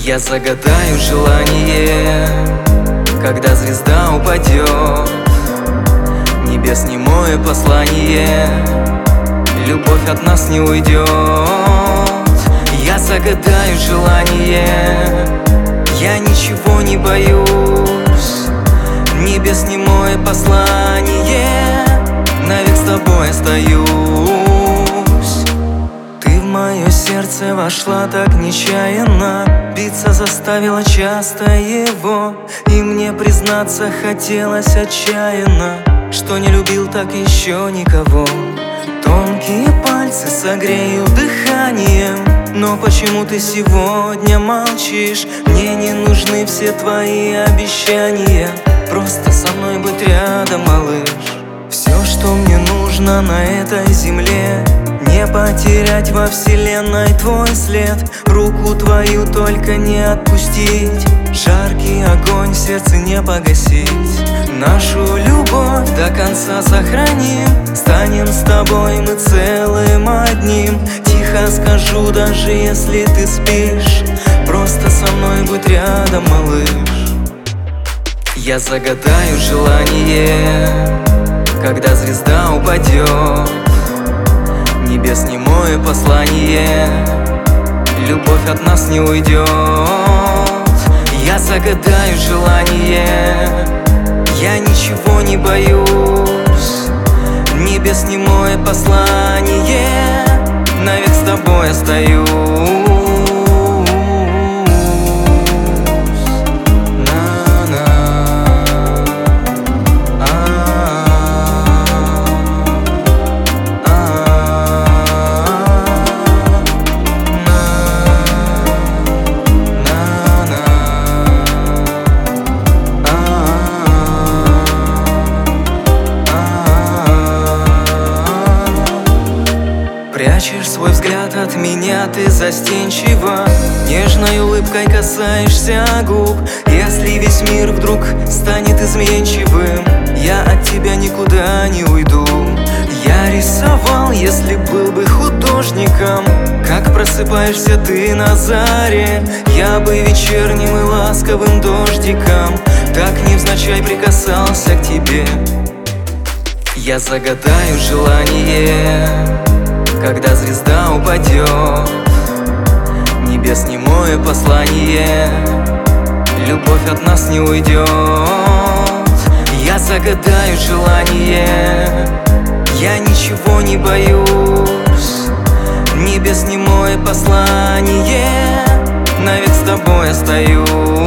Я загадаю желание, когда звезда упадет, небес немое послание, любовь от нас не уйдет. Я загадаю желание, я ничего не боюсь, небес немое послание, навек с тобой остаюсь. Ты в мое сердце вошла так нечаянно, биться заставила часто его, и мне признаться хотелось отчаянно, что не любил так еще никого. Тонкие пальцы согреют дыханием, но почему ты сегодня молчишь? Мне не нужны все твои обещания, просто со мной быть рядом, малыш. Все, что мне нужно на этой земле, не потерять во вселенной твой след, руку твою только не отпустить, жаркий огонь в сердце не погасить. Нашу любовь до конца сохраним, станем с тобой мы целым одним. Тихо скажу, даже если ты спишь, просто со мной будь рядом, малыш. Я загадаю желание, когда звезда упадет, небес немое послание, любовь от нас не уйдет. Я загадаю желание, я ничего не боюсь, небес немое послание, навек с тобой остаюсь. Прячешь свой взгляд от меня, ты застенчиво, нежной улыбкой касаешься губ. Если весь мир вдруг станет изменчивым, я от тебя никуда не уйду. Я рисовал, если был бы художником, как просыпаешься ты на заре, я бы вечерним и ласковым дождиком так невзначай прикасался к тебе. Я загадаю желание, когда звезда упадет, небес немое послание, любовь от нас не уйдет. Я загадаю желание, я ничего не боюсь, небес немое послание, навек с тобой остаюсь.